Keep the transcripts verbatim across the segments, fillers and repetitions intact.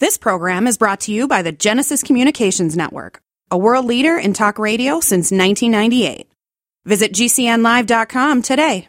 This program is brought to you by the Genesis Communications Network, a world leader in talk radio since nineteen ninety-eight. Visit G C N live dot com today.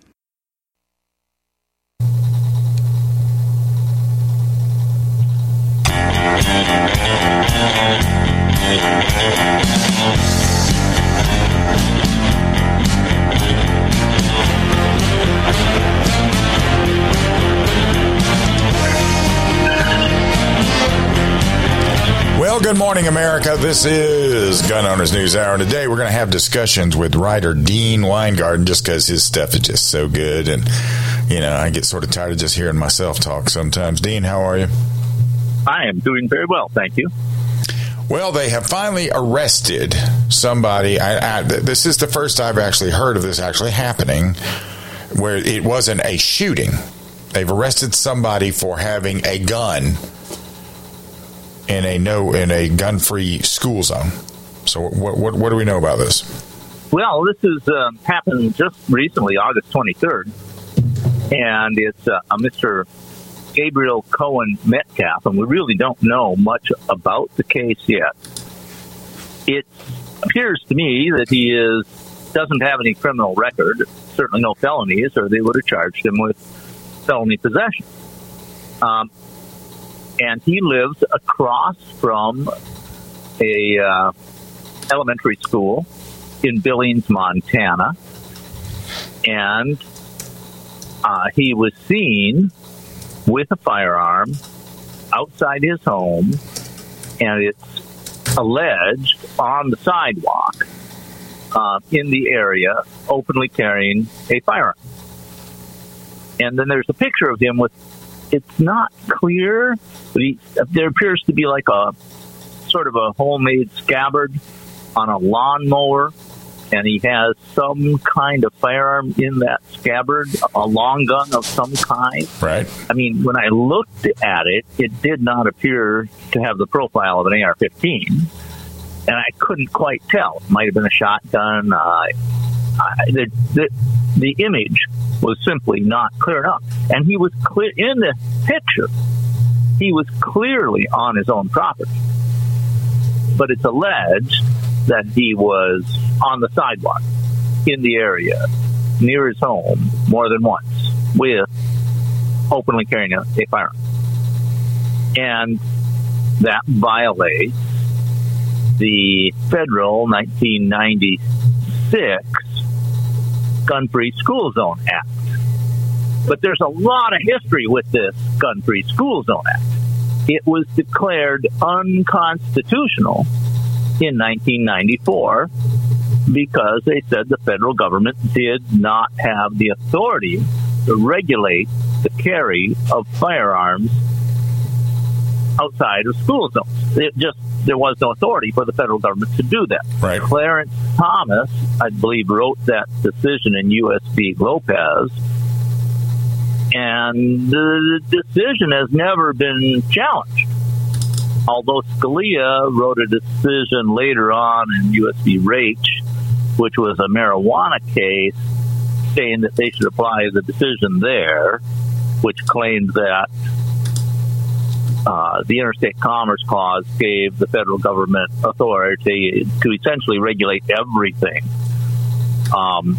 Well, good morning, America. This is Gun Owners News Hour. Today, we're going to have discussions with writer Dean Weingarten just because his stuff is just so good. And, you know, I get sort of tired of just hearing myself talk sometimes. Dean, how are you? I am doing very well, thank you. Well, they have finally arrested somebody. I, I, this is the first I've actually heard of this actually happening, where it wasn't a shooting. They've arrested somebody for having a gun in a no in a gun-free school zone. So, what what, what do we know about this? Well, this has uh, happened just recently, August twenty-third, and it's uh, a Mister Gabriel Cohen Metcalf, and we really don't know much about the case yet. It appears to me that he is doesn't have any criminal record, certainly no felonies, or they would have charged him with felony possession. Um, and he lives across from a uh, elementary school in Billings, Montana, and uh, he was seen with a firearm outside his home, and it's alleged on the sidewalk uh, in the area, openly carrying a firearm. And then there's a picture of him with, it's not clear, but he, there appears to be like a sort of a homemade scabbard on a lawnmower, and he has some kind of firearm in that scabbard, a long gun of some kind. Right. I mean, when I looked at it, it did not appear to have the profile of an A R fifteen, and I couldn't quite tell. It might have been a shotgun. Uh, I, the, the, the image was simply not clear enough. And he was clear in the picture. He was clearly on his own property. But it's alleged that he was on the sidewalk in the area near his home more than once with openly carrying a, a firearm. And that violates the federal nineteen ninety-six Gun-Free School Zone Act. But there's a lot of history with this Gun-Free School Zone Act. It was declared unconstitutional in nineteen ninety-four because they said the federal government did not have the authority to regulate the carry of firearms outside of school zones. It just there was no authority for the federal government to do that. Right. Clarence Thomas, I believe, wrote that decision in U S v. Lopez, and the decision has never been challenged. Although Scalia wrote a decision later on in U S v. Raich, which was a marijuana case, saying that they should apply the decision there, which claimed that uh, the Interstate Commerce Clause gave the federal government authority to essentially regulate everything. Um,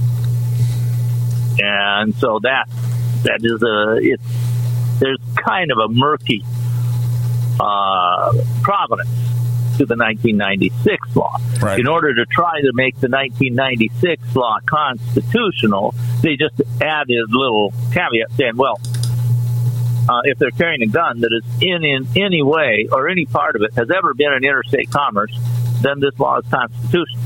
and so that that is a it's there's kind of a murky uh, provenance to the nineteen ninety-six law. Right. In order to try to make the nineteen ninety-six law constitutional, they just added a little caveat saying, well, uh, if they're carrying a gun that is in, in any way or any part of it has ever been in interstate commerce, then this law is constitutional.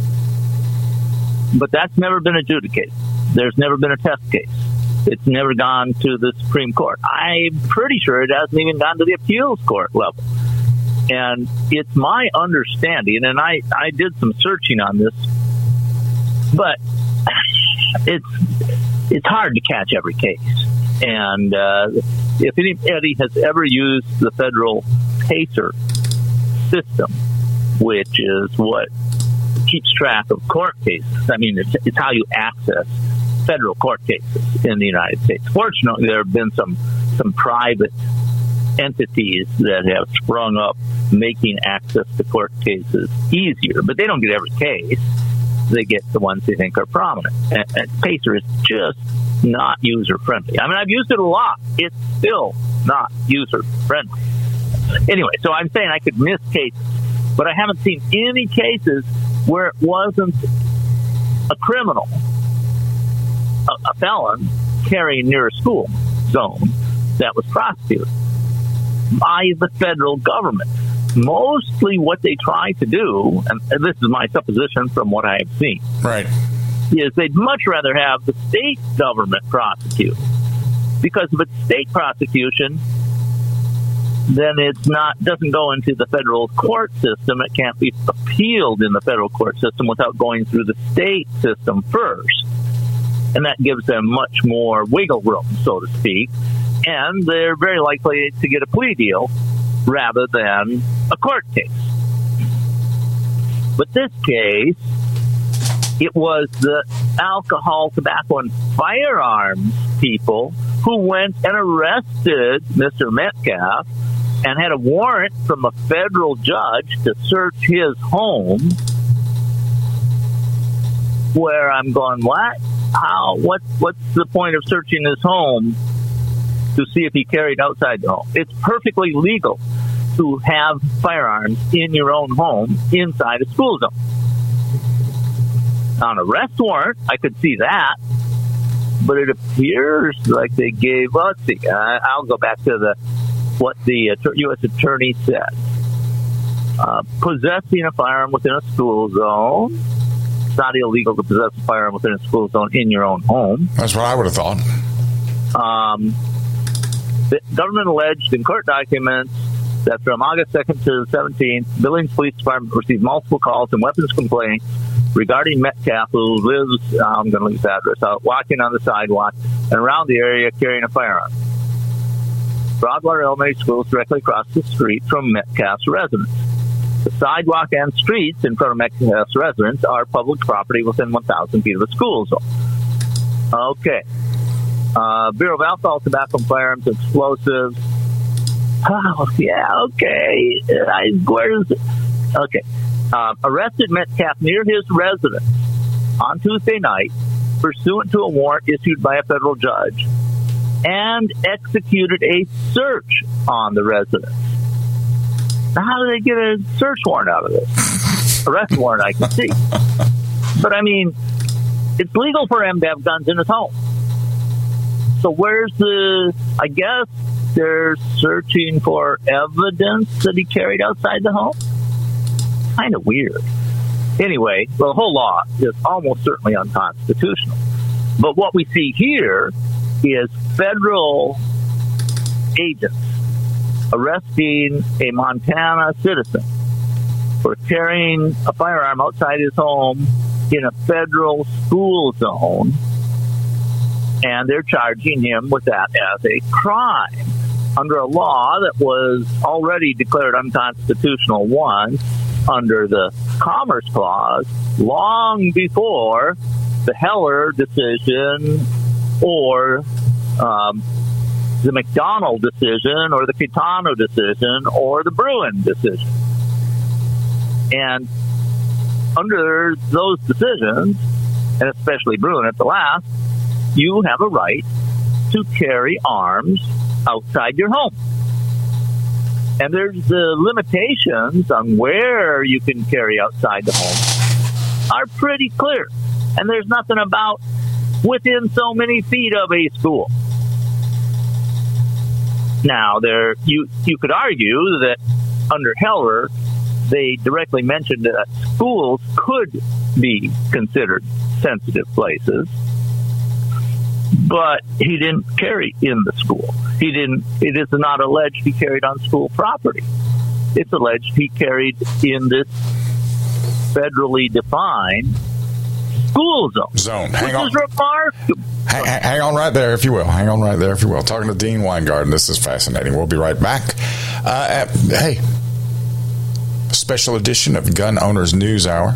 But that's never been adjudicated. There's never been a test case. It's never gone to the Supreme Court. I'm pretty sure it hasn't even gone to the appeals court level. And it's my understanding, and I, I did some searching on this, but it's it's hard to catch every case. And uh, if anybody has ever used the federal PACER system, which is what keeps track of court cases, I mean, it's, it's how you access federal court cases in the United States. Fortunately, there have been some some private entities that have sprung up, making access to court cases easier. But they don't get every case. They get the ones they think are prominent. And, and Pacer is just not user-friendly. I mean, I've used it a lot. It's still not user-friendly. Anyway, so I'm saying I could miss cases, but I haven't seen any cases where it wasn't a criminal, a, a felon, carrying near a school zone that was prosecuted by the federal government. Mostly what they try to do, and this is my supposition from what I have seen, right, is they'd much rather have the state government prosecute. Because if it's state prosecution, then it's not doesn't go into the federal court system. It can't be appealed in the federal court system without going through the state system first. And that gives them much more wiggle room, so to speak. And they're very likely to get a plea deal rather than a court case. But this case, it was the alcohol, tobacco, and firearms people who went and arrested Mister Metcalf and had a warrant from a federal judge to search his home, where I'm going, what? How? What? What's the point of searching his home to see if he carried outside the home? It's perfectly legal to have firearms in your own home inside a school zone. On a arrest warrant, I could see that, but it appears like they gave, well, let's see, uh, I'll go back to the what the uh, U S attorney said. Uh, possessing a firearm within a school zone. It's not illegal to possess a firearm within a school zone in your own home. That's what I would have thought. Um, the government alleged in court documents that from August second to the seventeenth, Billings Police Department received multiple calls and weapons complaints regarding Metcalf, who lives, uh, I'm going to leave his address out, walking on the sidewalk and around the area carrying a firearm. Broadwater Elementary School is directly across the street from Metcalf's residence. The sidewalk and streets in front of Metcalf's residence are public property within one thousand feet of the school zone. Okay. Uh, Bureau of Alcohol, Tobacco, and Firearms, Explosives. Oh, yeah, okay. I, where's it? Okay. Uh, arrested Metcalf near his residence on Tuesday night, pursuant to a warrant issued by a federal judge, and executed a search on the residence. Now, how do they get a search warrant out of this? Arrest warrant, I can see. But, I mean, it's legal for him to have guns in his home. So where's the, I guess they're searching for evidence that he carried outside the home? Kind of weird. Anyway, the whole law is almost certainly unconstitutional. But what we see here is federal agents arresting a Montana citizen for carrying a firearm outside his home in a federal school zone, and they're charging him with that as a crime under a law that was already declared unconstitutional once under the Commerce Clause long before the Heller decision or um, the McDonald decision or the Kitano decision or the Bruin decision. And under those decisions, and especially Bruin at the last, you have a right to carry arms outside your home. And there's the limitations on where you can carry outside the home are pretty clear. And there's nothing about within so many feet of a school. Now, there you you could argue that under Heller, they directly mentioned that schools could be considered sensitive places, but he didn't carry in the school. He didn't. It is not alleged he carried on school property. It's alleged he carried in this federally defined school zone. Zone. Hang which on. is remarkable. Hang, hang on right there, if you will. Hang on right there, if you will. Talking to Dean Weingarten. This is fascinating. We'll be right back. Uh, at, hey, special edition of Gun Owners News Hour.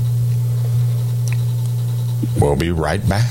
We'll be right back.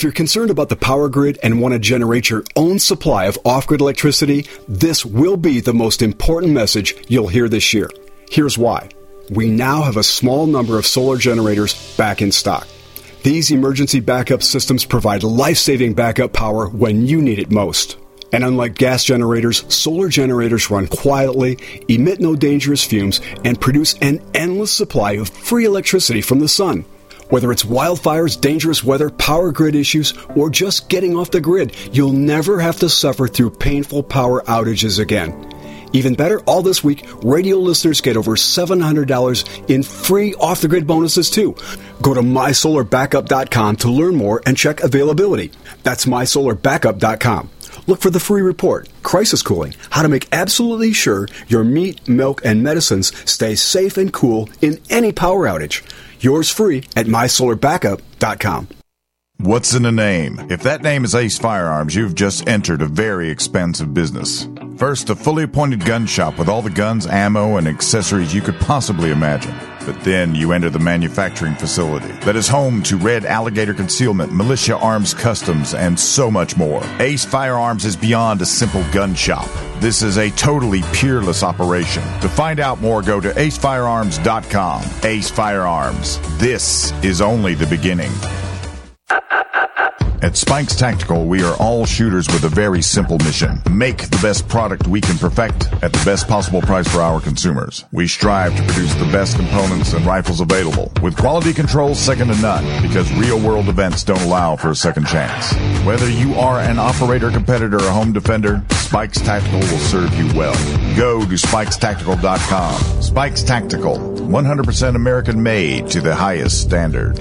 you're concerned about the power grid and want to generate your own supply of off-grid electricity, this will be the most important message you'll hear this year. Here's why. We now have a small number of solar generators back in stock. These emergency backup systems provide life-saving backup power when you need it most. And unlike gas generators, solar generators run quietly, emit no dangerous fumes, and produce an endless supply of free electricity from the sun. Whether it's wildfires, dangerous weather, power grid issues, or just getting off the grid, you'll never have to suffer through painful power outages again. Even better, all this week, radio listeners get over seven hundred dollars in free off-the-grid bonuses, too. Go to my solar backup dot com to learn more and check availability. That's my solar backup dot com. Look for the free report, Crisis Cooling, how to make absolutely sure your meat, milk, and medicines stay safe and cool in any power outage. Yours free at my solar backup dot com. What's in a name? If that name is Ace Firearms, you've just entered a very expensive business. First, a fully appointed gun shop with all the guns, ammo, and accessories you could possibly imagine. But then you enter the manufacturing facility that is home to Red Alligator Concealment, Militia Arms Customs, and so much more. Ace Firearms is beyond a simple gun shop. This is a totally peerless operation. To find out more, go to ace firearms dot com. Ace Firearms. This is only the beginning. At Spikes Tactical, we are all shooters with a very simple mission. Make the best product we can perfect at the best possible price for our consumers. We strive to produce the best components and rifles available, with quality controls second to none, because real-world events don't allow for a second chance. Whether you are an operator, competitor, or home defender, Spikes Tactical will serve you well. Go to spikes tactical dot com. Spikes Tactical, one hundred percent American-made to the highest standard.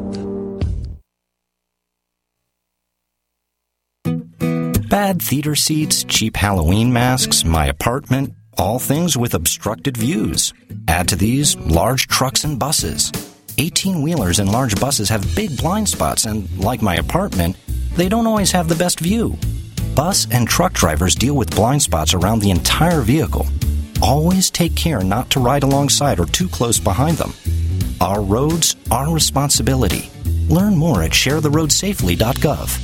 Bad theater seats, cheap Halloween masks, my apartment, all things with obstructed views. Add to these large trucks and buses. eighteen-wheelers and large buses have big blind spots, and like my apartment, they don't always have the best view. Bus and truck drivers deal with blind spots around the entire vehicle. Always take care not to ride alongside or too close behind them. Our roads, our responsibility. Learn more at share the road safely dot gov.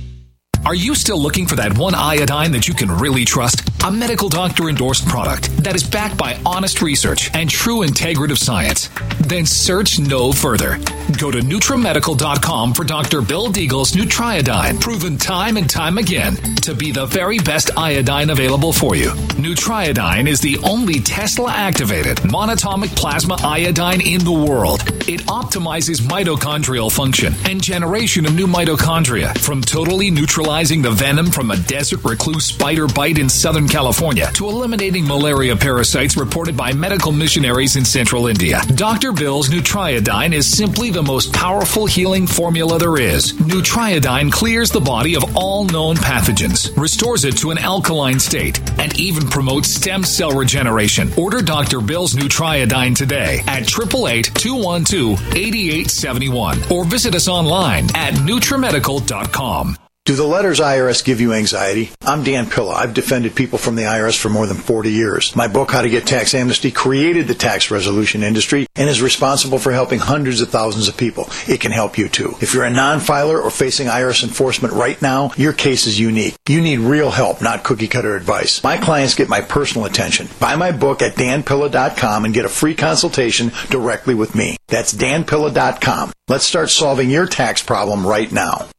Are you still looking for that one iodine that you can really trust? A medical doctor-endorsed product that is backed by honest research and true integrative science? Then search no further. Go to NutriMedical dot com for Doctor Bill Deagle's Nutriodine, proven time and time again to be the very best iodine available for you. Nutriodine is the only Tesla-activated monatomic plasma iodine in the world. It optimizes mitochondrial function and generation of new mitochondria, from totally neutralizing the venom from a desert recluse spider bite in Southern California to eliminating malaria parasites reported by medical missionaries in central India. Doctor Bill's Nutriodine is simply the most powerful healing formula there is. Nutriodine clears the body of all known pathogens, restores it to an alkaline state, and even promotes stem cell regeneration. Order Doctor Bill's Nutriodine today at eight eight eight, two one two, eight eight seven one or visit us online at NutriMedical dot com. Do the letters I R S give you anxiety? I'm Dan Pilla. I've defended people from the I R S for more than forty years. My book, How to Get Tax Amnesty, created the tax resolution industry and is responsible for helping hundreds of thousands of people. It can help you too. If you're a non-filer or facing I R S enforcement right now, your case is unique. You need real help, not cookie-cutter advice. My clients get my personal attention. Buy my book at dan pilla dot com and get a free consultation directly with me. That's dan pilla dot com. Let's start solving your tax problem right now.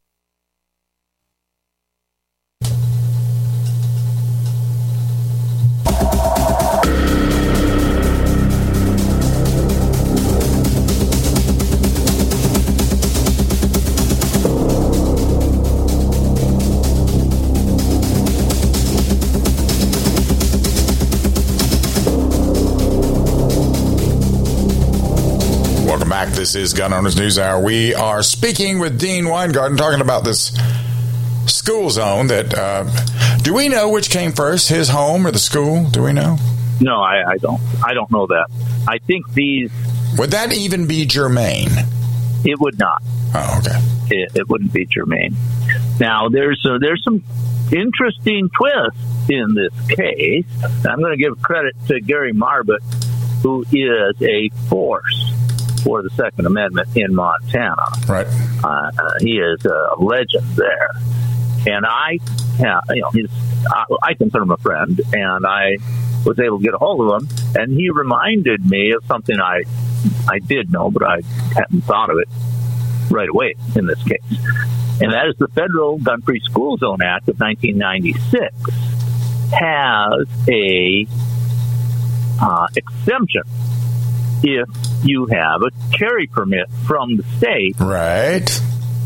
This is Gun Owners News Hour. We are speaking with Dean Weingarten, talking about this school zone that, uh, do we know which came first, his home or the school? Do we know? No, I, I don't. I don't know that. I think these... Would that even be germane? It would not. Oh, okay. It, it wouldn't be germane. Now, there's uh, there's some interesting twists in this case. I'm going to give credit to Gary Marbut, who is a force for the Second Amendment in Montana. Right. Uh, uh, he is a legend there. And I, yeah, you know, he's, I, I consider him a friend, and I was able to get a hold of him, and he reminded me of something I, I did know, but I hadn't thought of it right away in this case. And that is the Federal Gun-Free School Zone Act of nineteen ninety-six has a uh, exemption if you have a carry permit from the state. Right.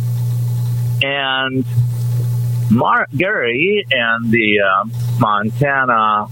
And Mar- Gary and the uh, Montana,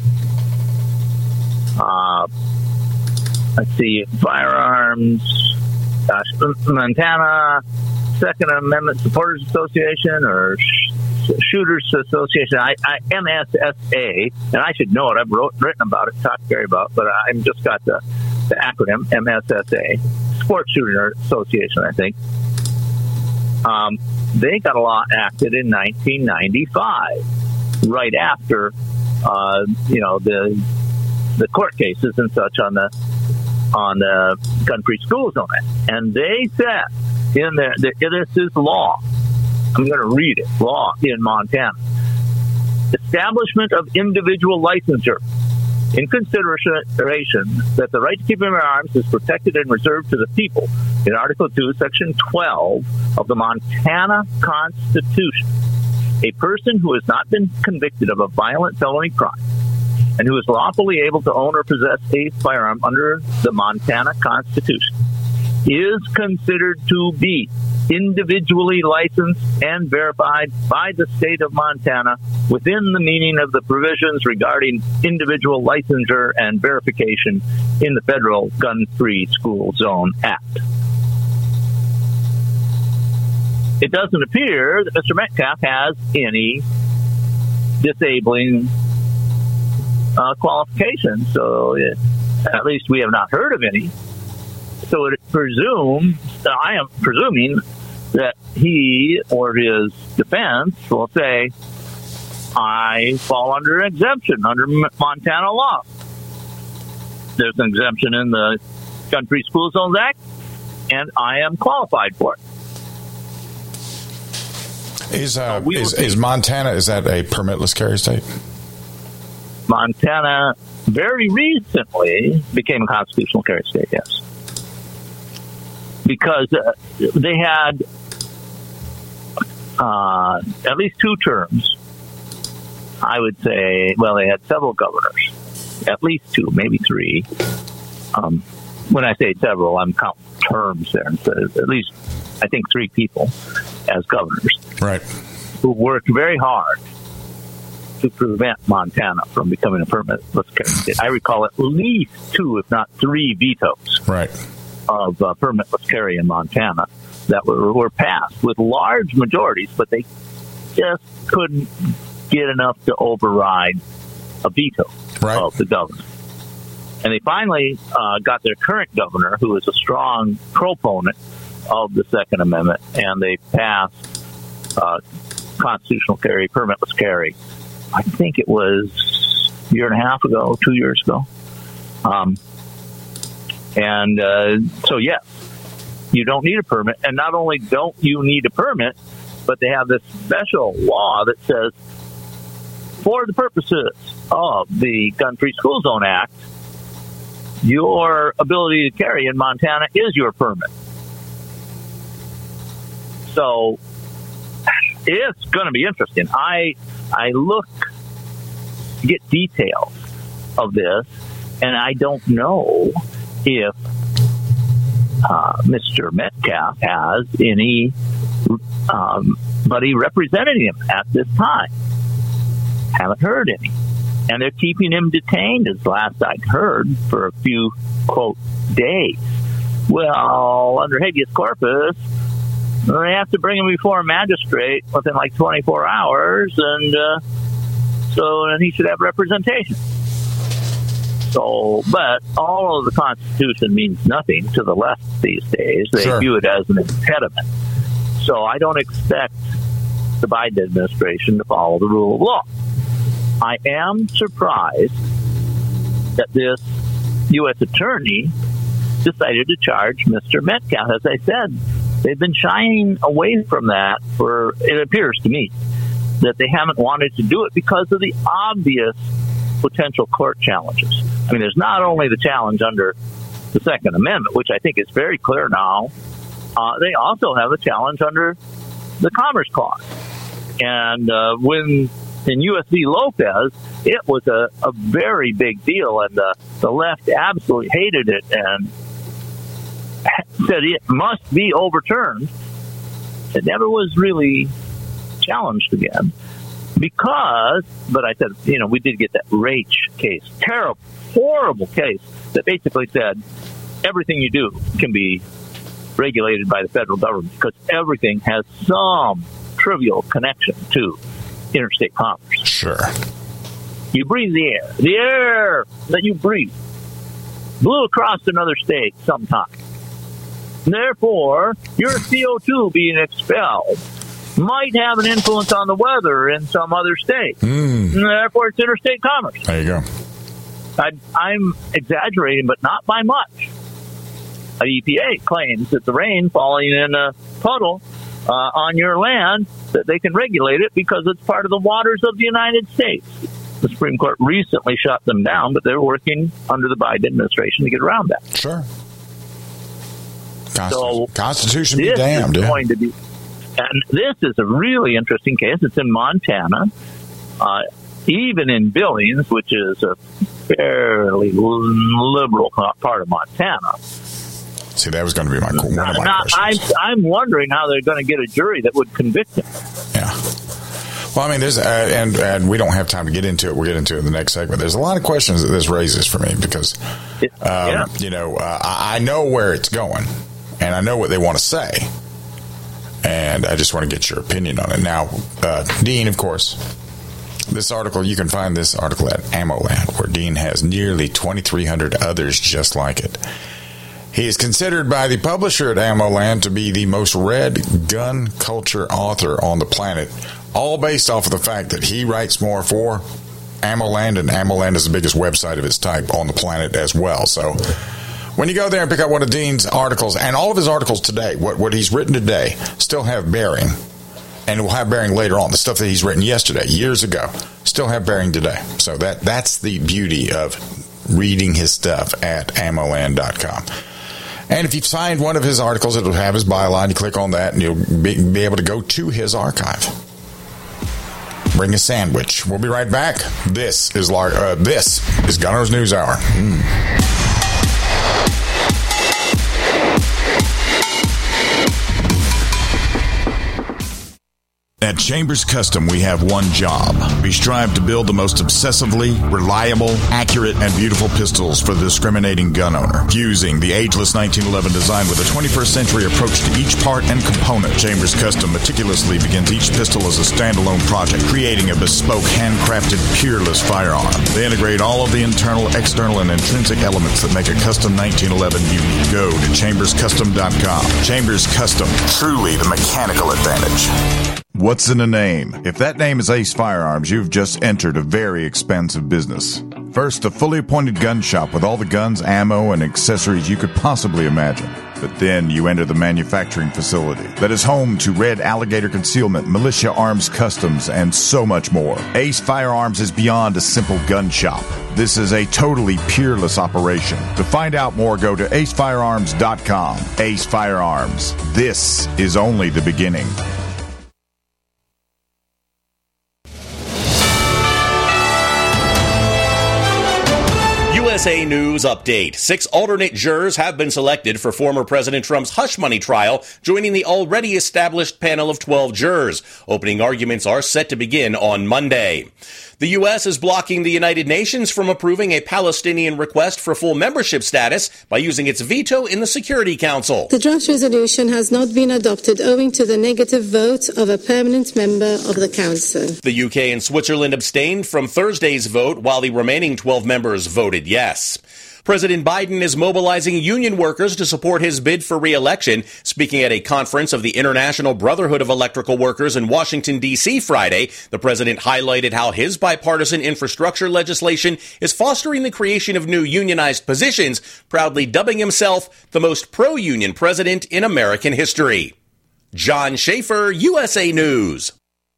uh, let's see, firearms, gosh, Montana Second Amendment Supporters Association or Sh- Shooters Association, I, I, M S S A, and I should know it. I've wrote, written about it, talked to Gary about it, but I've just got the, the acronym, M S S A, Sports Shooter Association, I think. Um, they got a law acted in nineteen ninety-five, right after, uh, you know, the the court cases and such on the on the Gun-Free School Zone Act. And they said in there that this is law. I'm going to read it. Law in Montana. Establishment of individual licensure. In consideration that the right to keep and bear arms is protected and reserved to the people in Article two, Section twelve of the Montana Constitution, a person who has not been convicted of a violent felony crime and who is lawfully able to own or possess a firearm under the Montana Constitution is considered to be individually licensed and verified by the state of Montana within the meaning of the provisions regarding individual licensure and verification in the Federal Gun-Free School Zone Act. It doesn't appear that Mister Metcalf has any disabling uh, qualifications, so it, at least we have not heard of any. So it presumes, I am presuming that he or his defense will say, I fall under exemption under Montana law. There's an exemption in the Gun-Free School Zones Act, and I am qualified for it. Is, uh, is, is Montana, is that a permitless carry state? Montana very recently became a constitutional carry state, yes. Because uh, they had uh, at least two terms. I would say, well, they had several governors, at least two, maybe three. Um, when I say several, I'm counting terms there. Instead of at least, I think, three people as governors. Right. Who worked very hard to prevent Montana from becoming a permitless carry state. I recall at least two, if not three, vetoes. Right. Of uh, permitless carry in Montana that were, were passed with large majorities, but they just couldn't get enough to override a veto right. of the governor. And they finally uh, got their current governor, who is a strong proponent of the Second Amendment, and they passed uh, constitutional carry, permitless carry. I think it was a year and a half ago, two years ago. Um, And uh, so, yes, you don't need a permit. And not only don't you need a permit, but they have this special law that says, for the purposes of the Gun-Free School Zone Act, your ability to carry in Montana is your permit. So it's going to be interesting. I I look to get details of this, and I don't know if uh, Mister Metcalf has any um, buddy representing him at this time. Haven't heard any. And they're keeping him detained, as last I'd heard, for a few, quote, days. Well, under habeas corpus, they have to bring him before a magistrate within like twenty-four hours, and uh, so then he should have representation. So, but all of the Constitution means nothing to the left these days. They sure. view it as an impediment. So I don't expect the Biden administration to follow the rule of law. I am surprised that this U S attorney decided to charge Mister Metcalf. As I said, they've been shying away from that for, it appears to me, that they haven't wanted to do it because of the obvious potential court challenges. I mean, there's not only the challenge under the Second Amendment, which I think is very clear now, uh, they also have a challenge under the Commerce Clause. And uh, when in U S v. Lopez, it was a, a very big deal, and the, the left absolutely hated it and said it must be overturned. It never was really challenged again because, but I said, you know, we did get that Raich case, terrible, horrible case that basically said everything you do can be regulated by the federal government because everything has some trivial connection to interstate commerce. Sure. You breathe the air. The air that you breathe blew across another state sometime. Therefore, your C O two being expelled might have an influence on the weather in some other state. Mm. Therefore, it's interstate commerce. There you go. I, I'm exaggerating, but not by much. The E P A claims that the rain falling in a puddle uh, on your land, that they can regulate it because it's part of the waters of the United States. The Supreme Court recently shut them down, but they're working under the Biden administration to get around that. Sure. Consti- So Constitution be this damned. is Yeah. going to be, and this is a really interesting case. It's in Montana, uh, even in Billings, which is a fairly liberal part of Montana. See, that was going to be my one of my Not, I'm, questions. I'm wondering how they're going to get a jury that would convict him. Yeah. Well, I mean, there's, uh, and and we don't have time to get into it. We'll get into it in the next segment. There's a lot of questions that this raises for me because, um, yeah. you know, uh, I I know where it's going, and I know what they want to say, and I just want to get your opinion on it. Now, uh, Dean, of course, this article, you can find this article at AmmoLand, where Dean has nearly twenty-three hundred others just like it. He is considered by the publisher at AmmoLand to be the most read gun culture author on the planet, all based off of the fact that he writes more for AmmoLand, and AmmoLand is the biggest website of its type on the planet as well. So when you go there and pick up one of Dean's articles, and all of his articles today, what, what he's written today, still have bearing, and will have bearing later on. The stuff that he's written yesterday, years ago, still have bearing today. So that that's the beauty of reading his stuff at ammoland dot com. And if you find one of his articles, it'll have his byline. You click on that, and you'll be, be able to go to his archive. Bring a sandwich. We'll be right back. This is Lar- uh, this is Gunner's News Hour. Mm. At Chambers Custom, we have one job. We strive to build the most obsessively reliable, accurate, and beautiful pistols for the discriminating gun owner. Fusing the ageless nineteen eleven design with a twenty-first century approach to each part and component, Chambers Custom meticulously begins each pistol as a standalone project, creating a bespoke, handcrafted, peerless firearm. They integrate all of the internal, external, and intrinsic elements that make a custom nineteen eleven unique. Go to chambers custom dot com. Chambers Custom, truly the mechanical advantage. What's in a name? If that name is Ace Firearms, you've just entered a very expensive business. First, a fully appointed gun shop with all the guns, ammo, and accessories you could possibly imagine. But then you enter the manufacturing facility that is home to Red Alligator Concealment, Militia Arms Customs, and so much more. Ace Firearms is beyond a simple gun shop. This is a totally peerless operation. To find out more, go to ace firearms dot com. Ace Firearms. This is only the beginning. U S A News Update. Six alternate jurors have been selected for former President Trump's hush money trial, joining the already established panel of twelve jurors. Opening arguments are set to begin on Monday. The U S is blocking the United Nations from approving a Palestinian request for full membership status by using its veto in the Security Council. The draft resolution has not been adopted owing to the negative vote of a permanent member of the Council. The U K and Switzerland abstained from Thursday's vote, while the remaining twelve members voted yes. President Biden is mobilizing union workers to support his bid for re-election. Speaking at a conference of the International Brotherhood of Electrical Workers in Washington, D C Friday, the president highlighted how his bipartisan infrastructure legislation is fostering the creation of new unionized positions, proudly dubbing himself the most pro-union president in American history. John Schaefer, U S A News.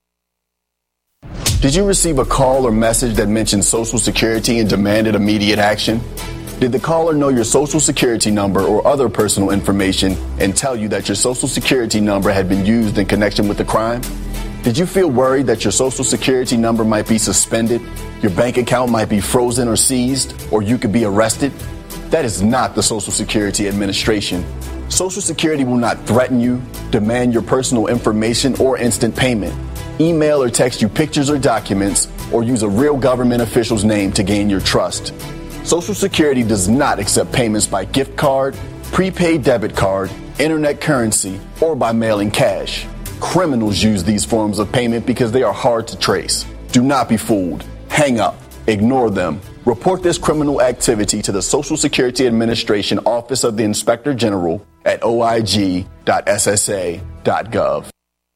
Did you receive a call or message that mentioned Social Security and demanded immediate action? Did the caller know your Social Security number or other personal information and tell you that your Social Security number had been used in connection with the crime? Did you feel worried that your Social Security number might be suspended, your bank account might be frozen or seized, or you could be arrested? That is not the Social Security Administration. Social Security will not threaten you, demand your personal information, or instant payment, email or text you pictures or documents, or use a real government official's name to gain your trust. Social Security does not accept payments by gift card, prepaid debit card, internet currency, or by mailing cash. Criminals use these forms of payment because they are hard to trace. Do not be fooled. Hang up. Ignore them. Report this criminal activity to the Social Security Administration Office of the Inspector General at o i g dot s s a dot gov.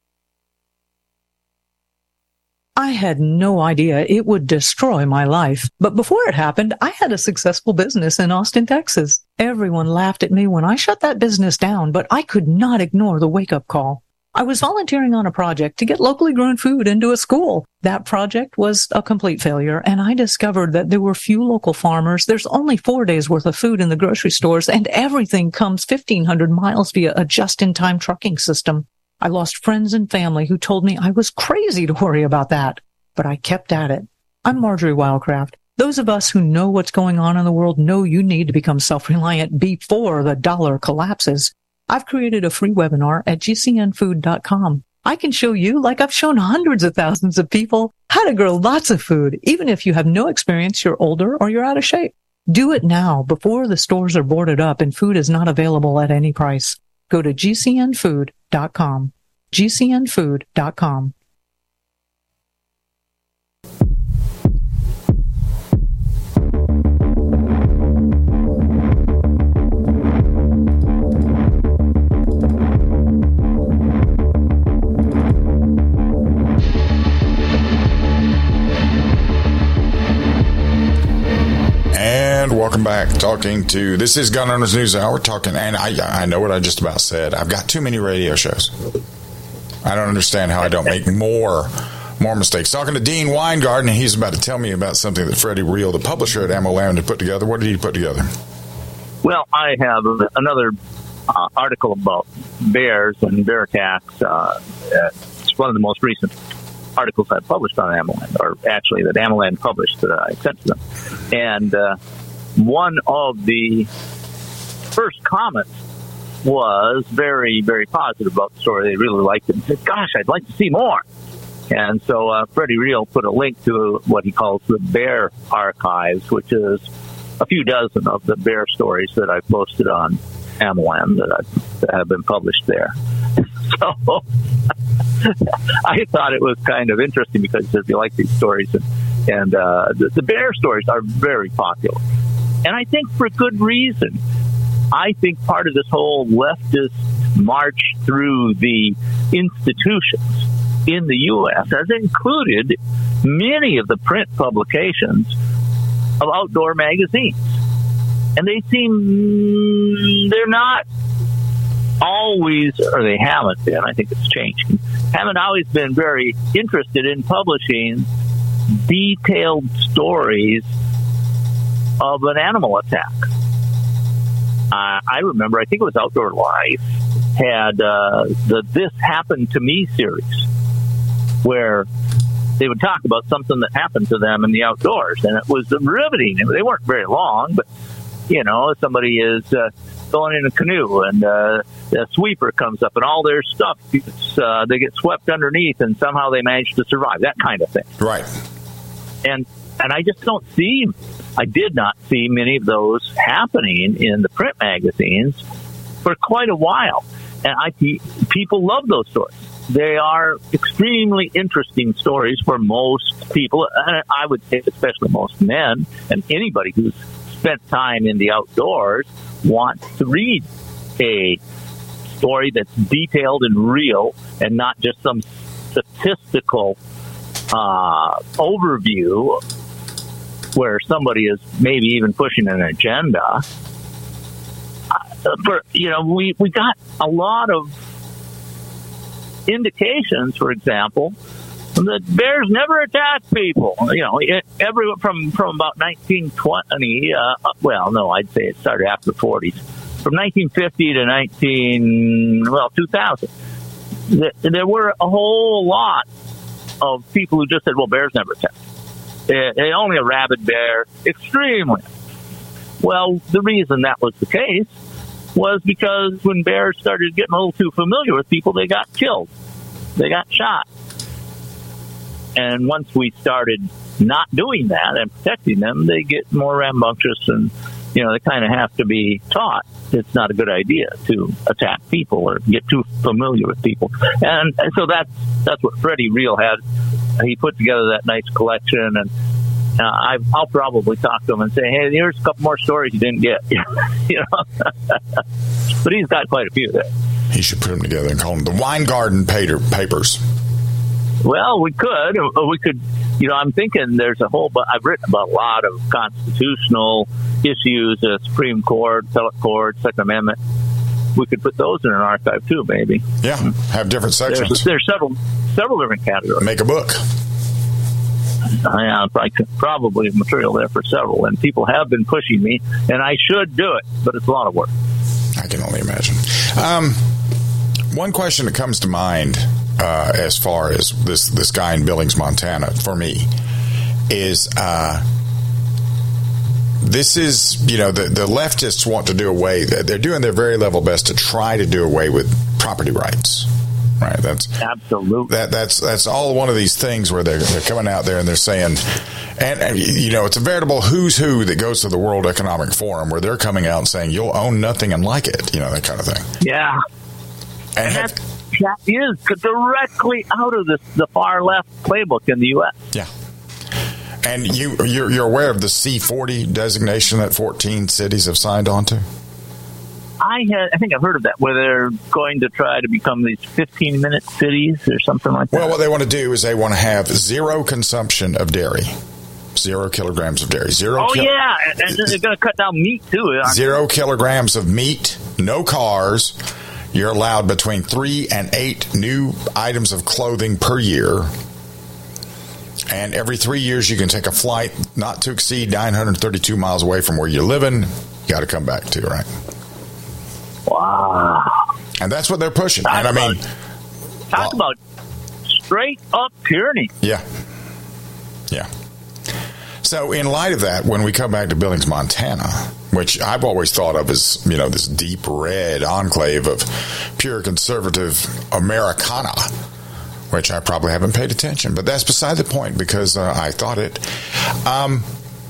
I had no idea it would destroy my life. But before it happened, I had a successful business in Austin, Texas. Everyone laughed at me when I shut that business down, but I could not ignore the wake-up call. I was volunteering on a project to get locally grown food into a school. That project was a complete failure, and I discovered that there were few local farmers. There's only four days worth of food in the grocery stores, and everything comes fifteen hundred miles via a just-in-time trucking system. I lost friends and family who told me I was crazy to worry about that, but I kept at it. I'm Marjorie Wildcraft. Those of us who know what's going on in the world know you need to become self-reliant before the dollar collapses. I've created a free webinar at g c n food dot com. I can show you, like I've shown hundreds of thousands of people, how to grow lots of food, even if you have no experience, you're older, or you're out of shape. Do it now before the stores are boarded up and food is not available at any price. Go to g c n food dot com. g c n food dot com. And welcome back. Talking to, this is Gun Owners News Hour. Talking, and I, I know what I just about said. I've got too many radio shows. I don't understand how I don't make more more mistakes. Talking to Dean Weingarten, and he's about to tell me about something that Freddie Reel, the publisher at Ammo Land, had put together. What did he put together? Well, I have another uh, article about bears and bear attacks. Uh, it's one of the most recent articles I've published on Ammo Land, or actually that Ammo Land published that I sent to them. And uh, one of the first comments was very, very positive about the story. They really liked it and said, gosh, I'd like to see more. And so uh, Freddie Reel put a link to what he calls the Bear Archives, which is a few dozen of the bear stories that I've posted on Ammo Land that, I've, that have been published there. So I thought it was kind of interesting because if you like these stories, and, and uh, the, the bear stories are very popular. And I think for good reason. I think part of this whole leftist march through the institutions in the U S has included many of the print publications of outdoor magazines. And they seem, they're not always, or they haven't been, I think it's changed, haven't always been very interested in publishing detailed stories of an animal attack. Uh, I remember, I think it was Outdoor Life, had uh, the This Happened to Me series, where they would talk about something that happened to them in the outdoors, and it was riveting. They weren't very long, but, you know, somebody is uh, going in a canoe, and uh, a sweeper comes up, and all their stuff, uh, they get swept underneath, and somehow they manage to survive, that kind of thing. Right. And And I just don't see, I did not see many of those happening in the print magazines for quite a while. And I, people love those stories. They are extremely interesting stories for most people. And I would say especially most men and anybody who's spent time in the outdoors wants to read a story that's detailed and real and not just some statistical uh, overview where somebody is maybe even pushing an agenda. Uh, for you know, we, we got a lot of indications, for example, that bears never attack people. You know, it, every from from about nineteen twenty. Uh, well, no, I'd say it started after the forties. From nineteen fifty to nineteen well two thousand, th- there were a whole lot of people who just said, "Well, bears never attack. It, it, only a rabid bear, extremely." Well, the reason that was the case was because when bears started getting a little too familiar with people, they got killed. They got shot. And once we started not doing that and protecting them, they get more rambunctious and, you know, they kind of have to be taught it's not a good idea to attack people or get too familiar with people. And, and so that's, that's what Freddie Reel had. He put together that nice collection, and uh, I, I'll probably talk to him and say, hey, here's a couple more stories you didn't get. you know, But he's got quite a few there. He should put them together and call them the Weingarten Papers. Well, we could. We could, you know, I'm thinking there's a whole, but I've written about a lot of constitutional issues, uh, Supreme Court, Appellate Court, Second Amendment. We could put those in an archive too, maybe. Yeah, have different sections. There's, there's several several different categories. Make a book. Yeah, probably material there for several, and people have been pushing me, and I should do it, but it's a lot of work. I can only imagine. Um, one question that comes to mind uh, as far as this, this guy in Billings, Montana, for me, is uh, this is, you know, the, the leftists want to do away, they're doing their very level best to try to do away with property rights. Right, that's absolutely that. That's that's all one of these things where they're they're coming out there and they're saying, and, and you know, it's a veritable who's who that goes to the World Economic Forum where they're coming out and saying you'll own nothing and like it, you know, that kind of thing. Yeah, and, and have, that, that is directly out of the the far left playbook in the U S. Yeah, and you you're, you're aware of the C forty designation that fourteen cities have signed on to? I had, I think I've heard of that, where they're going to try to become these fifteen-minute cities or something like that. Well, what they want to do is they want to have zero consumption of dairy, zero kilograms of dairy, zero. Oh kil- yeah, and they're going to cut down meat too. Zero kilograms of meat, no cars. You're allowed between three and eight new items of clothing per year. And every three years, you can take a flight not to exceed nine hundred thirty-two miles away from where you're living. You got to come back to, right? Wow. And that's what they're pushing. Talk and I mean, about, talk well, about straight up tyranny. Yeah. Yeah. So in light of that, when we come back to Billings, Montana, which I've always thought of as, you know, this deep red enclave of pure conservative Americana, which I probably haven't paid attention, but that's beside the point because uh, I thought it. Um,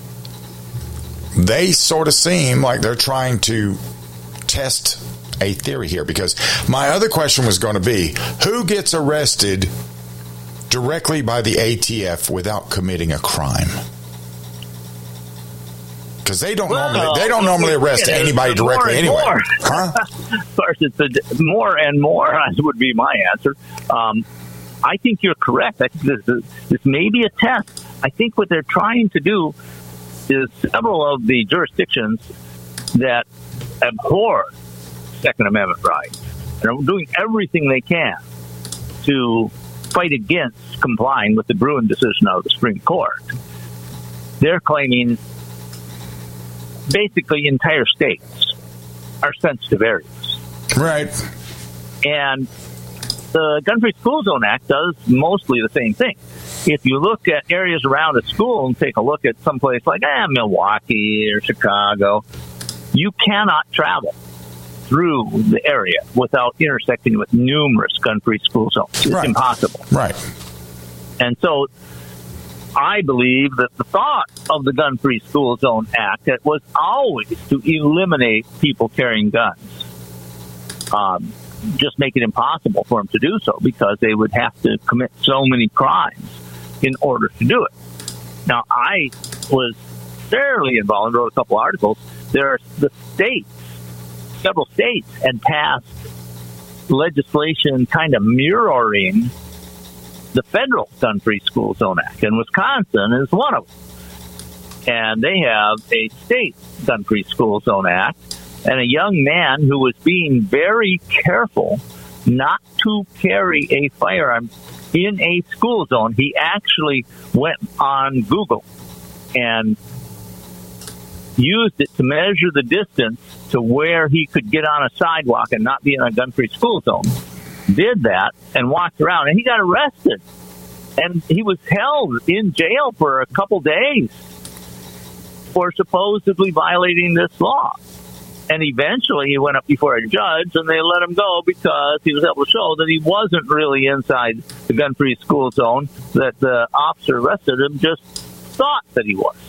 they sort of seem like they're trying to test a theory here, because my other question was going to be, who gets arrested directly by the A T F without committing a crime? Because they don't well, normally they don't normally arrest anybody directly anyway. More. Huh? Of course, it's a, more and more would be my answer. Um, I think you're correct. I think this, this may be a test. I think what they're trying to do is several of the jurisdictions that abhor Second Amendment rights and are doing everything they can to fight against complying with the Bruin decision of the Supreme Court. They're claiming basically entire states are sensitive areas. Right. And the Gun-Free School Zone Act does mostly the same thing. If you look at areas around a school and take a look at someplace like eh, Milwaukee or Chicago, you cannot travel through the area without intersecting with numerous gun-free school zones. It's right. impossible. Right. And so I believe that the thought of the Gun-Free School Zone Act that was always to eliminate people carrying guns, um, just make it impossible for them to do so because they would have to commit so many crimes in order to do it. Now, I was fairly involved, wrote a couple articles. There are the states, several states, had passed legislation kind of mirroring the federal Gun-Free School Zone Act, and Wisconsin is one of them. And they have a state Gun-Free School Zone Act, and a young man who was being very careful not to carry a firearm in a school zone. He actually went on Google and used it to measure the distance to where he could get on a sidewalk and not be in a gun-free school zone. Did that and walked around, and he got arrested. And he was held in jail for a couple days for supposedly violating this law. And eventually he went up before a judge, and they let him go because he was able to show that he wasn't really inside the gun-free school zone, that the officer arrested him just thought that he was.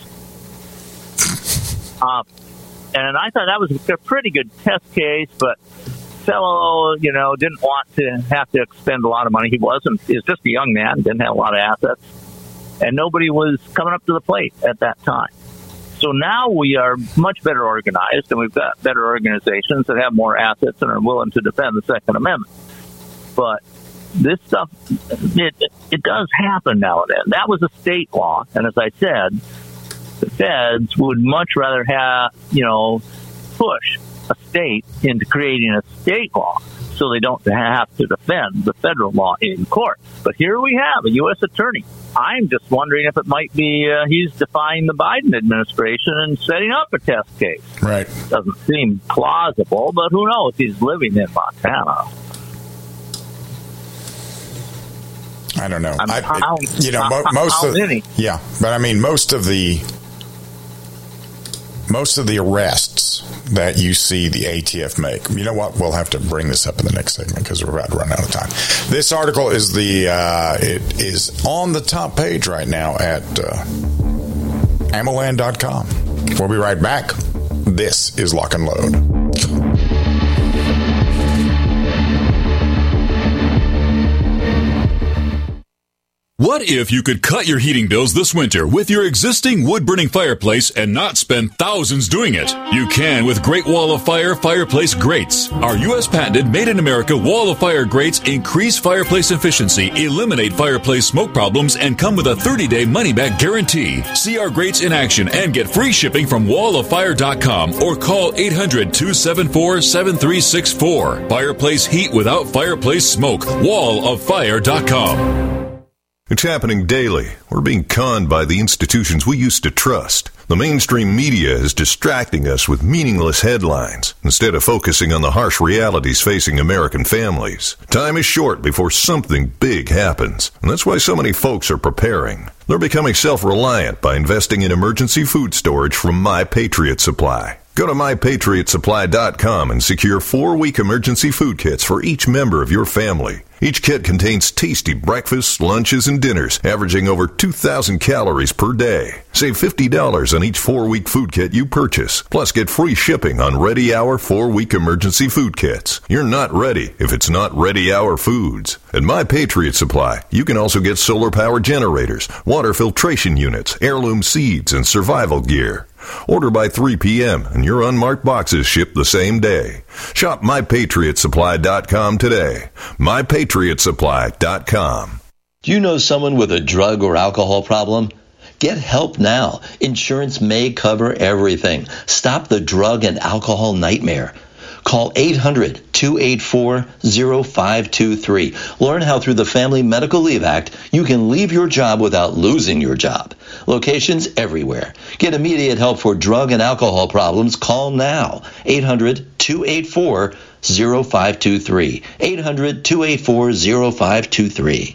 Um, and I thought that was a pretty good test case, but fellow, you know, didn't want to have to expend a lot of money. He wasn't. He was just a young man, didn't have a lot of assets, and nobody was coming up to the plate at that time. So now we are much better organized, and we've got better organizations that have more assets and are willing to defend the Second Amendment. But this stuff, it, it does happen now and then. That was a state law, and as I said, the feds would much rather have, you know, push a state into creating a state law so they don't have to defend the federal law in court. But here we have a U S attorney. I'm just wondering if it might be uh, he's defying the Biden administration and setting up a test case. Right. Doesn't seem plausible, but who knows? He's living in Montana. I don't know. I'm, I, how, you know, mo- how, most how of many? yeah, but I mean, most of the most of the arrests that you see the A T F make. You know what? We'll have to bring this up in the next segment because we're about to run out of time. This article is the uh, it is on the top page right now at uh, ammoland dot com. We'll be right back. This is Lock and Load. What if you could cut your heating bills this winter with your existing wood-burning fireplace and not spend thousands doing it? You can with Great Wall of Fire Fireplace Grates. Our U S patented made-in-America Wall of Fire grates increase fireplace efficiency, eliminate fireplace smoke problems, and come with a thirty-day money-back guarantee. See our grates in action and get free shipping from wall of fire dot com or call eight hundred, two seven four, seven three six four. Fireplace heat without fireplace smoke. wall of fire dot com. It's happening daily. We're being conned by the institutions we used to trust. The mainstream media is distracting us with meaningless headlines instead of focusing on the harsh realities facing American families. Time is short before something big happens, and that's why so many folks are preparing. They're becoming self-reliant by investing in emergency food storage from My Patriot Supply. Go to my patriot supply dot com and secure four-week emergency food kits for each member of your family. Each kit contains tasty breakfasts, lunches, and dinners, averaging over two thousand calories per day. Save fifty dollars on each four-week food kit you purchase. Plus, get free shipping on Ready Hour four-week emergency food kits. You're not ready if it's not Ready Hour Foods. At My Patriot Supply, you can also get solar power generators, water filtration units, heirloom seeds, and survival gear. Order by three p.m. and your unmarked boxes ship the same day. Shop my patriot supply dot com today. my patriot supply dot com. Do you know someone with a drug or alcohol problem? Get help now. Insurance may cover everything. Stop the drug and alcohol nightmare. Call eight hundred, two eight four, zero five two three. Learn how through the Family Medical Leave Act you can leave your job without losing your job. Locations everywhere. Get immediate help for drug and alcohol problems. Call now. eight hundred, two eight four, zero five two three. eight hundred, two eight four, zero five two three.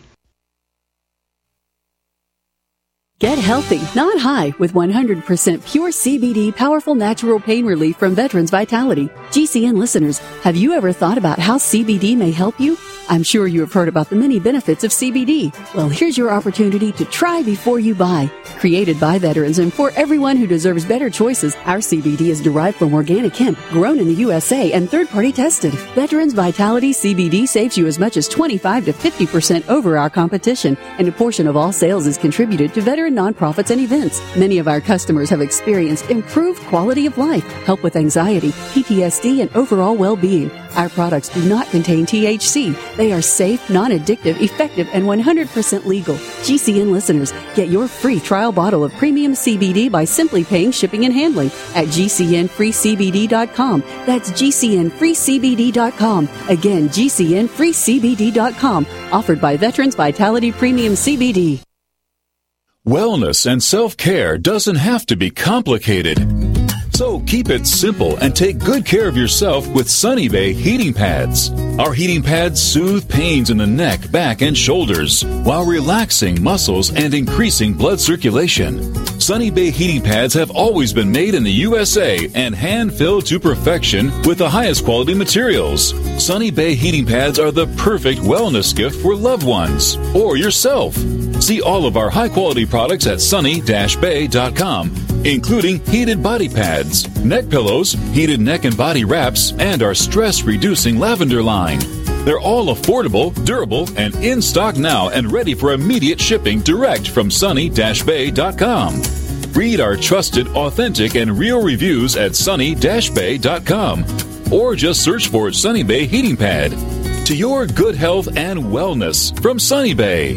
Get healthy, not high, with one hundred percent pure C B D powerful natural pain relief from Veterans Vitality. G C N listeners, have you ever thought about how C B D may help you? I'm sure you have heard about the many benefits of C B D. Well, here's your opportunity to try before you buy. Created by veterans and for everyone who deserves better choices, our C B D is derived from organic hemp, grown in the U S A and third-party tested. Veterans Vitality C B D saves you as much as twenty-five to fifty percent over our competition, and a portion of all sales is contributed to veteran and nonprofits and events. Many of our customers have experienced improved quality of life, help with anxiety, P T S D, and overall well-being. Our products do not contain T H C. They are safe, non-addictive, effective, and one hundred percent legal. G C N listeners, get your free trial bottle of premium C B D by simply paying shipping and handling at G C N free C B D dot com. That's G C N free C B D dot com. Again, G C N free C B D dot com. Offered by Veterans Vitality Premium C B D. Wellness and self-care doesn't have to be complicated. So keep it simple and take good care of yourself with Sunny Bay heating pads. Our heating pads soothe pains in the neck, back, and shoulders while relaxing muscles and increasing blood circulation. Sunny Bay heating pads have always been made in the U S A and hand-filled to perfection with the highest quality materials. Sunny Bay heating pads are the perfect wellness gift for loved ones or yourself. See all of our high-quality products at sunny dash bay dot com, including heated body pads, neck pillows, heated neck and body wraps, and our stress-reducing lavender line. They're all affordable, durable, and in stock now and ready for immediate shipping direct from sunny dash bay dot com. Read our trusted, authentic, and real reviews at sunny dash bay dot com or just search for Sunny Bay Heating Pad. To your good health and wellness from Sunny Bay.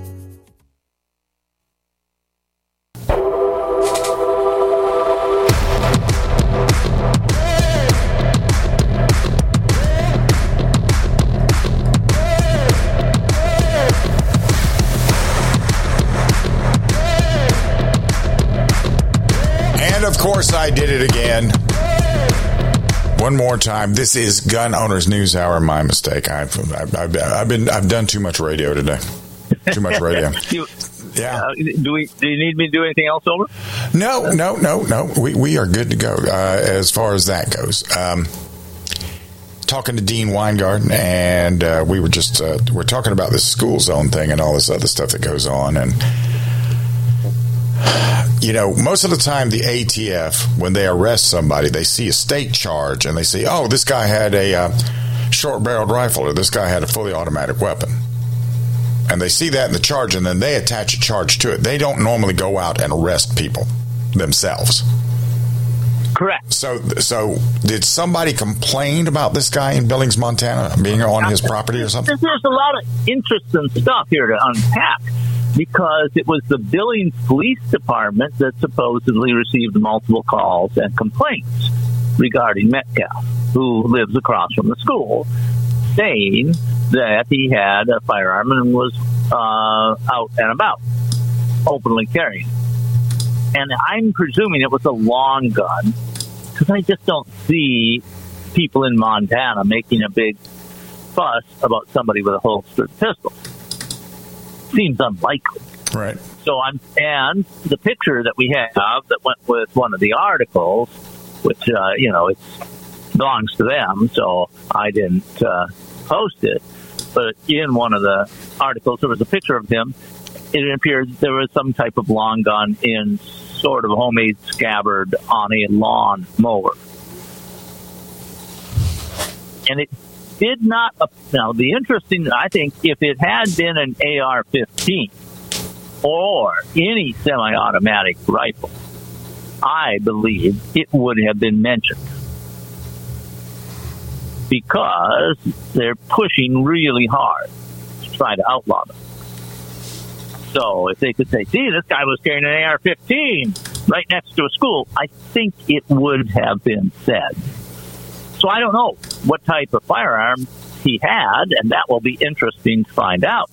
Of course, I did it again. One more time. This is Gun Owners News Hour. My mistake. I've, I've, I've, I've been I've done too much radio today. Too much radio. you, yeah. Uh, do we? Do you need me to do anything else, over? No, no, no, no. We we are good to go uh, as far as that goes. Um, talking to Dean Weingarten, and uh, we were just uh, we're talking about this school zone thing and all this other stuff that goes on, and. You know, most of the time, the A T F, when they arrest somebody, they see a state charge and they say, oh, this guy had a uh, short-barreled rifle or this guy had a fully automatic weapon. And they see that in the charge and then they attach a charge to it. They don't normally go out and arrest people themselves. Correct. So, so did somebody complain about this guy in Billings, Montana, being on his property or something? There's a lot of interesting stuff here to unpack. Because it was the Billings Police Department that supposedly received multiple calls and complaints regarding Metcalf, who lives across from the school, saying that he had a firearm and was uh, out and about, openly carrying. And I'm presuming it was a long gun, because I just don't see people in Montana making a big fuss about somebody with a holstered pistol. Seems unlikely. Right. So I'm, and the picture that we have that went with one of the articles, which, uh, you know, it belongs to them, so I didn't uh, post it. But in one of the articles, there was a picture of him. It appeared there was some type of long gun in sort of a homemade scabbard on a lawn mower. And it did not, now the interesting, I think, if it had been an A R fifteen or any semi-automatic rifle, I believe it would have been mentioned. Because they're pushing really hard to try to outlaw them. So if they could say, see, this guy was carrying an A R fifteen right next to a school, I think it would have been said. So I don't know what type of firearm he had, and that will be interesting to find out.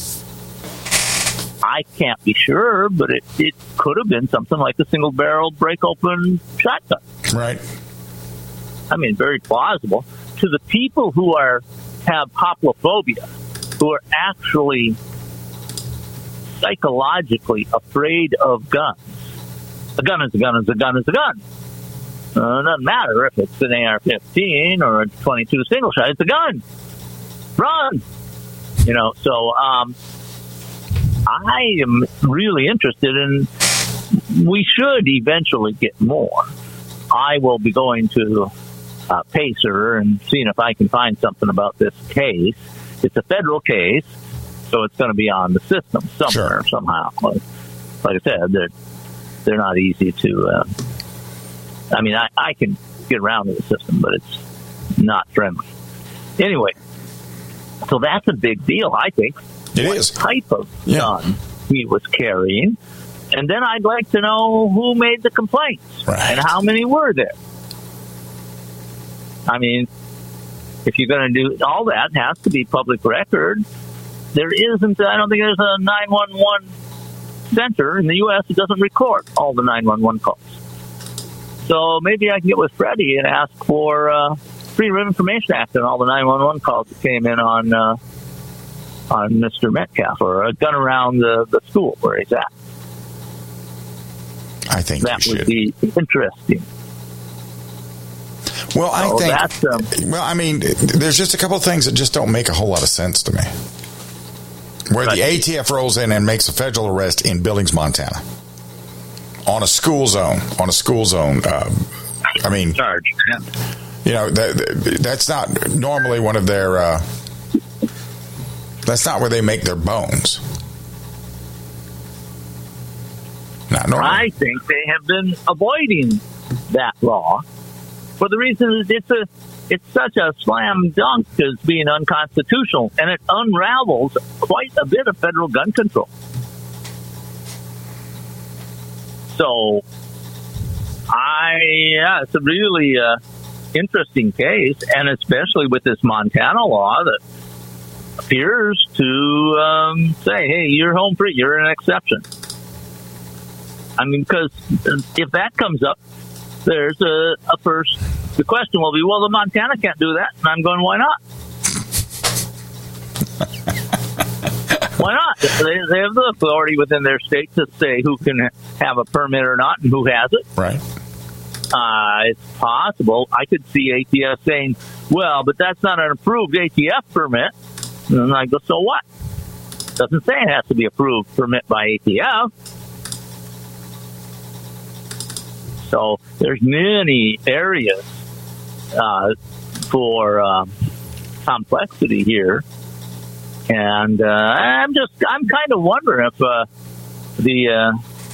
I can't be sure, but it, it could have been something like a single-barrel break-open shotgun. Right. I mean, very plausible. To the people who are have hoplophobia, who are actually psychologically afraid of guns, a gun is a gun is a gun is a gun. Uh, it doesn't matter if it's an A R fifteen or a twenty-two single shot. It's a gun. Run. You know, so um, I am really interested in, we should eventually get more. I will be going to uh, Pacer and seeing if I can find something about this case. It's a federal case, so it's going to be on the system somewhere, sure. somehow. like I said, they're they're not easy to. Uh, I mean, I, I can get around to the system, but it's not friendly. Anyway, so that's a big deal, I think. It what is. type of Yeah. gun he was carrying, and then I'd like to know who made the complaints Right. and how many were there. I mean, if you're going to do all that, has to be public record. There isn't. I don't think there's a nine one one center in the U S that doesn't record all the nine one one calls. So maybe I can get with Freddie and ask for uh, Freedom of Information Act and all the nine one one calls that came in on uh, on Mister Metcalf, or a gun around the, the school where he's at. I think that you would should. be interesting. Well, I So think. that's, um, well, I mean, there's just a couple of things that just don't make a whole lot of sense to me. Where the A T F rolls in and makes a federal arrest in Billings, Montana, on a school zone, on a school zone. Uh, I mean, charge. You know, that, that's not normally one of their. Uh, that's not where they make their bones. Not normally. I think they have been avoiding that law for the reason that it's a it's such a slam dunk as being unconstitutional, and it unravels quite a bit of federal gun control. So, I yeah, it's a really uh, interesting case, and especially with this Montana law that appears to um, say, "Hey, you're home free. You're an exception." I mean, because if that comes up, there's a, a first. The question will be, well, the Montana can't do that, and I'm going, why not? Why not? They, they have the authority within their state to say who can have a permit or not, and who has it. Right. Uh, it's possible. I could see A T F saying, well, but that's not an approved A T F permit. And I go, so what? Doesn't say it has to be approved permit by A T F. So there's many areas uh, for uh, complexity here, and uh, I'm just I'm kind of wondering if uh, the uh,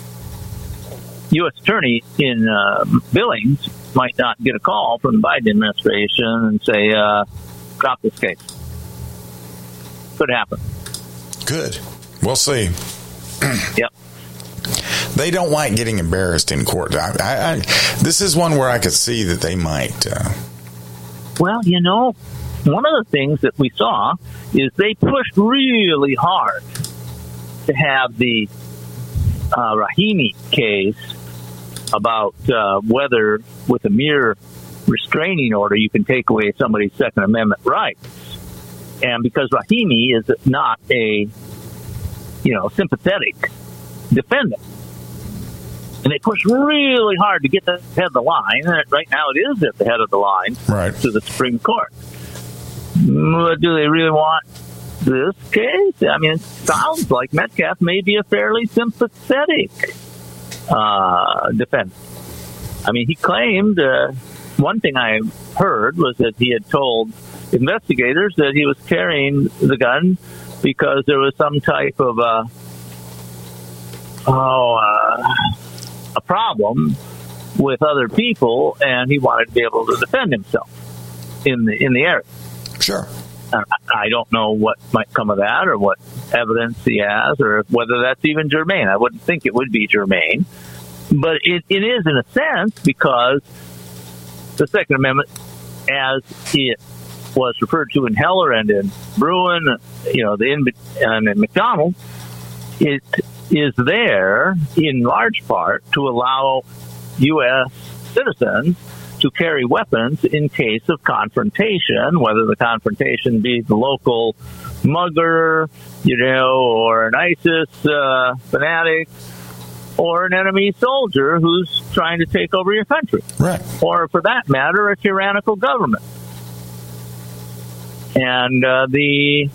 U S attorney in uh, Billings might not get a call from the Biden administration and say, uh, "Drop this case." Could happen. Good. We'll see. Yep. They don't like getting embarrassed in court. I, I, I, this is one where I could see that they might. Uh... Well, you know, one of the things that we saw is they pushed really hard to have the uh, Rahimi case about uh, whether with a mere restraining order you can take away somebody's Second Amendment rights. And because Rahimi is not a, you know, sympathetic defendant. And they pushed really hard to get that head of the line. And right now it is at the head of the line right. to the Supreme Court. But do they really want this case? I mean, it sounds like Metcalf may be a fairly sympathetic uh, defendant. I mean, he claimed, uh, one thing I heard was that he had told investigators that he was carrying the gun because there was some type of uh, oh, uh, a problem with other people, and he wanted to be able to defend himself in the in the area. Sure. Uh, I don't know what might come of that, or what evidence he has, or whether that's even germane. I wouldn't think it would be germane, but it, it is in a sense, because the Second Amendment, as it was referred to in Heller and in Bruin, you know, the in, and in McDonald, it is there in large part to allow U S citizens to carry weapons in case of confrontation, whether the confrontation be the local mugger, you know, or an ISIS uh, fanatic, or an enemy soldier who's trying to take over your country. Right. Or, for that matter, a tyrannical government. And uh, the,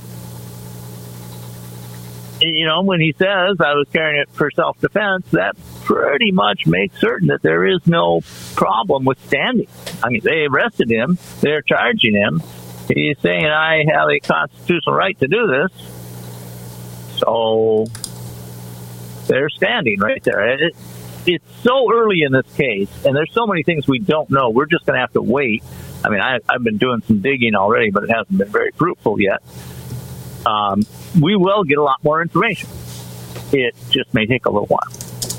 you know, when he says I was carrying it for self-defense, that pretty much makes certain that there is no problem with standing. I mean, they arrested him. They're charging him. He's saying, I have a constitutional right to do this. So they're standing right there. It, it's so early in this case, and there's so many things we don't know. We're just going to have to wait. I mean, I, I've been doing some digging already, but it hasn't been very fruitful yet. Um, we will get a lot more information. It just may take a little while.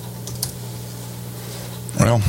Well,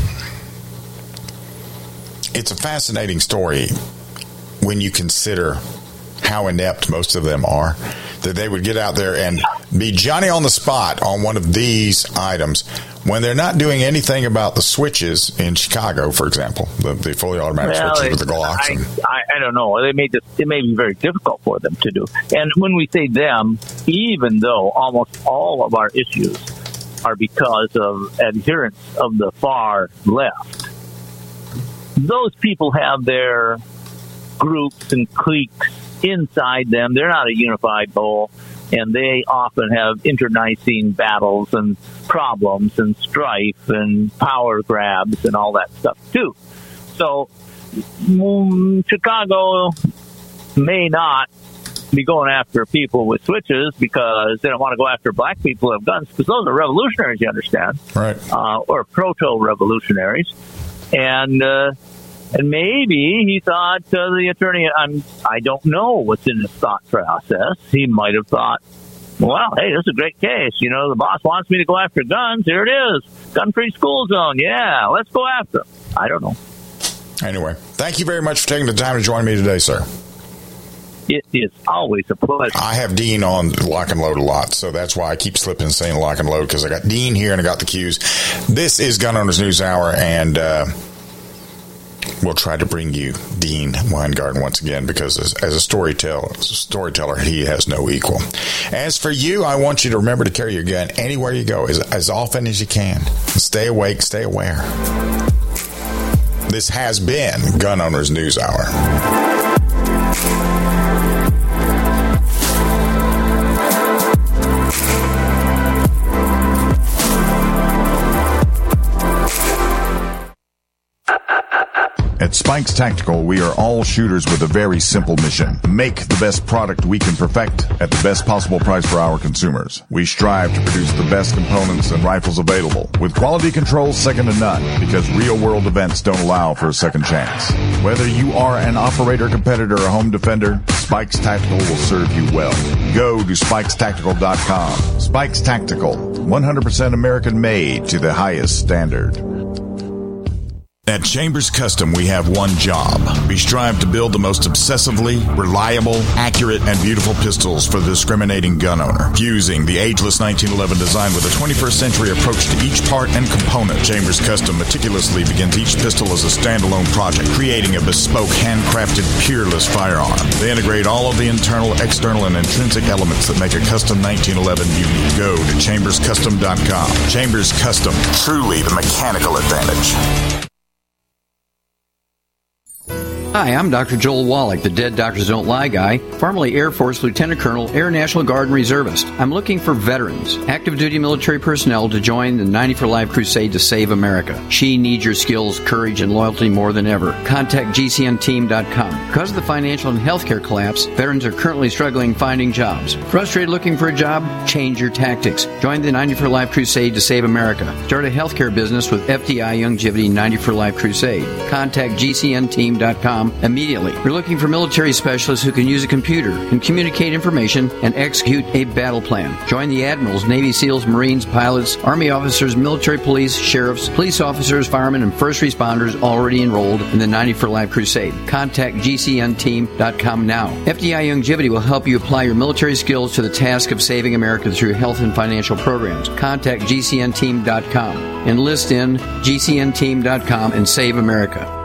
it's a fascinating story when you consider how inept most of them are, that they would get out there and be Johnny on the spot on one of these items when they're not doing anything about the switches in Chicago, for example, the, the fully automatic well, switches with the Glocks. I, and, I, I don't know. They may just, it may be very difficult for them to do. And when we say them, even though almost all of our issues are because of adherence of the far left, those people have their groups and cliques inside them. They're not a unified whole, and they often have internecine battles and problems and strife and power grabs and all that stuff too. So um, Chicago may not be going after people with switches because they don't want to go after black people who have guns, because those are revolutionaries, you understand, right? Uh, or proto-revolutionaries, and uh, and maybe he thought uh, the attorney. I'm I don't know what's in his thought process. He might have thought, well, hey, this is a great case. You know, the boss wants me to go after guns. Here it is, gun-free school zone. Yeah, let's go after them. I don't know. Anyway, thank you very much for taking the time to join me today, sir. It is always a pleasure. I have Dean on Lock and Load a lot, so that's why I keep slipping and saying Lock and Load, because I got Dean here and I got the cues. This is Gun Owners News Hour, and uh, we'll try to bring you Dean Weingarten once again, because as, as a storyteller, as a storyteller, he has no equal. As for you, I want you to remember to carry your gun anywhere you go, as, as often as you can. Stay awake, stay aware. This has been Gun Owners News Hour. At Spikes Tactical, we are all shooters with a very simple mission. Make the best product we can perfect at the best possible price for our consumers. We strive to produce the best components and rifles available, with quality controls second to none, because real-world events don't allow for a second chance. Whether you are an operator, competitor, or home defender, Spikes Tactical will serve you well. Go to spikes tactical dot com. Spikes Tactical, one hundred percent American-made to the highest standard. At Chambers Custom, we have one job. We strive to build the most obsessively reliable, accurate, and beautiful pistols for the discriminating gun owner. Fusing the ageless nineteen eleven design with a twenty-first century approach to each part and component, Chambers Custom meticulously begins each pistol as a standalone project, creating a bespoke, handcrafted, peerless firearm. They integrate all of the internal, external, and intrinsic elements that make a custom nineteen eleven unique. Go to chambers custom dot com. Chambers Custom, truly the mechanical advantage. Hi, I'm Doctor Joel Wallach, the Dead Doctors Don't Lie guy, formerly Air Force Lieutenant Colonel, Air National Guard and Reservist. I'm looking for veterans, active duty military personnel to join the ninety for Life crusade to save America. She needs your skills, courage, and loyalty more than ever. Contact G C N team dot com. Because of the financial and healthcare collapse, veterans are currently struggling finding jobs. Frustrated looking for a job? Change your tactics. Join the ninety for Life crusade to save America. Start a healthcare business with F D I Longevity ninety for Life crusade. Contact G C N team dot com immediately. We're looking for military specialists who can use a computer and communicate information and execute a battle plan. Join the admirals, Navy SEALs, Marines, pilots, Army officers, military police, sheriffs, police officers, firemen, and first responders already enrolled in the ninety for Life crusade. Contact G C N team dot com now. F D I Longevity will help you apply your military skills to the task of saving America through health and financial programs. Contact G C N team dot com. Enlist in G C N team dot com and save America.